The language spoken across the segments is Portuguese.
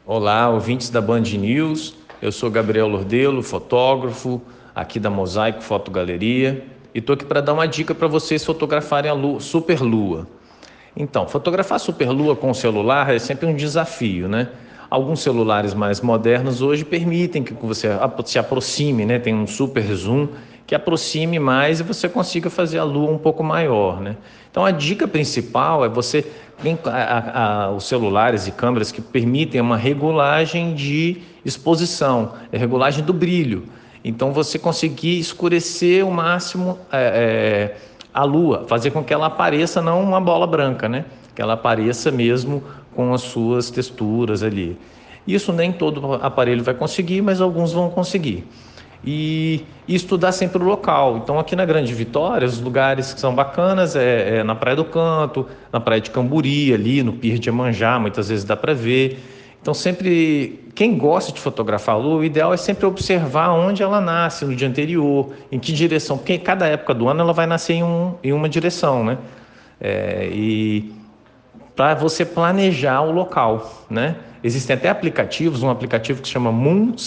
Olá, ouvintes da Band News. Eu sou Gabriel Lordelo, fotógrafo aqui da Mosaico Fotogaleria e estou aqui para dar uma dica para vocês fotografarem a superlua. Então, fotografar superlua com o celular é sempre um desafio, né? Alguns celulares mais modernos hoje permitem que você se aproxime, né? Tem um super zoom que aproxime mais e você consiga fazer a lua um pouco maior, né? Então, a dica principal é você tem os celulares e câmeras que permitem uma regulagem de exposição, regulagem do brilho. Então, você conseguir escurecer o máximo a lua, fazer com que ela apareça não uma bola branca, né? Que ela apareça mesmo com as suas texturas ali. Isso nem todo aparelho vai conseguir, mas alguns vão conseguir. E estudar sempre o local. Então, aqui na Grande Vitória, os lugares que são bacanas é na Praia do Canto, na Praia de Camburi, ali no Pier de Iemanjá, muitas vezes dá para ver. Então, sempre, quem gosta de fotografar a lua, o ideal é sempre observar onde ela nasce no dia anterior, em que direção, porque em cada época do ano ela vai nascer em uma direção, né? E para você planejar o local, né? Existem até aplicativos, um aplicativo que se chama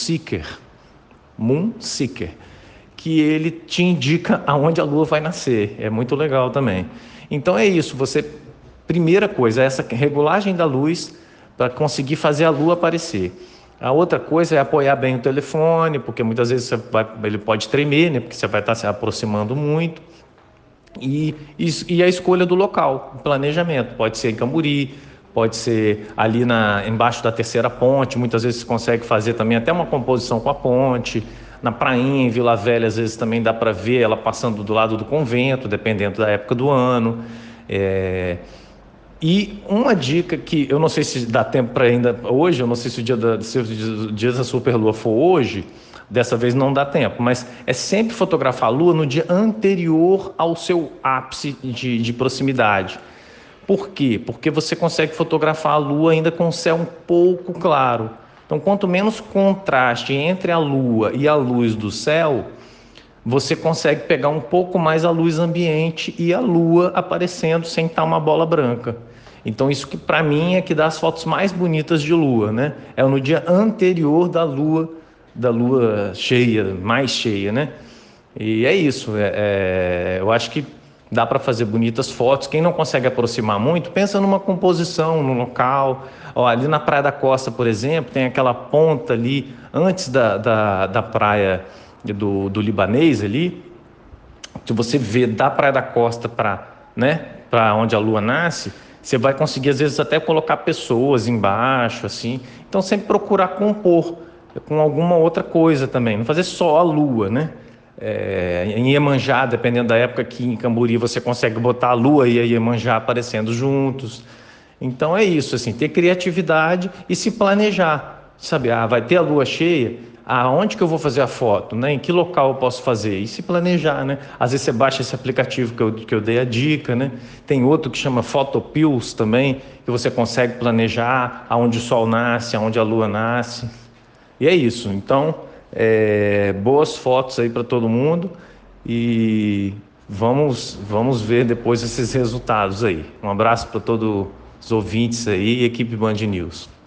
Moonseeker, que ele te indica aonde a lua vai nascer. É muito legal também. Então é isso, primeira coisa, essa regulagem da luz para conseguir fazer a lua aparecer. A outra coisa é apoiar bem o telefone, porque muitas vezes ele pode tremer, né? Porque você vai estar se aproximando muito. E a escolha do local, o planejamento, pode ser em Camburi, pode ser ali embaixo da terceira ponte, muitas vezes você consegue fazer também até uma composição com a ponte, na prainha, em Vila Velha, às vezes também dá para ver ela passando do lado do convento, dependendo da época do ano. E uma dica que eu não sei se dá tempo para ainda hoje, eu não sei se o dia da superlua for hoje, dessa vez não dá tempo, mas é sempre fotografar a lua no dia anterior ao seu ápice de proximidade. Por quê? Porque você consegue fotografar a lua ainda com o céu um pouco claro. Então, quanto menos contraste entre a lua e a luz do céu, você consegue pegar um pouco mais a luz ambiente e a lua aparecendo sem estar uma bola branca. Então isso que para mim é que dá as fotos mais bonitas de lua, né? É no dia anterior da lua cheia, mais cheia, né? E é isso. Eu acho que dá para fazer bonitas fotos. Quem não consegue aproximar muito, pensa numa composição, no local. Ó, ali na Praia da Costa, por exemplo, tem aquela ponta ali antes da praia do Libanês ali, se você vê da Praia da Costa para onde a lua nasce, você vai conseguir às vezes até colocar pessoas embaixo, assim. Então sempre procurar compor com alguma outra coisa também, não fazer só a lua, né? Em Iemanjá, dependendo da época, aqui em Camburi você consegue botar a lua e a Iemanjá aparecendo juntos. Então é isso, assim, ter criatividade e se planejar, sabe? Vai ter a lua cheia, aonde que eu vou fazer a foto, né? Em que local eu posso fazer? E se planejar, né? Às vezes você baixa esse aplicativo que eu dei a dica, né? Tem outro que chama Photopills também, que você consegue planejar aonde o sol nasce, aonde a lua nasce. E é isso. Então, boas fotos aí para todo mundo e vamos ver depois esses resultados aí. Um abraço para todos os ouvintes aí e equipe Band News.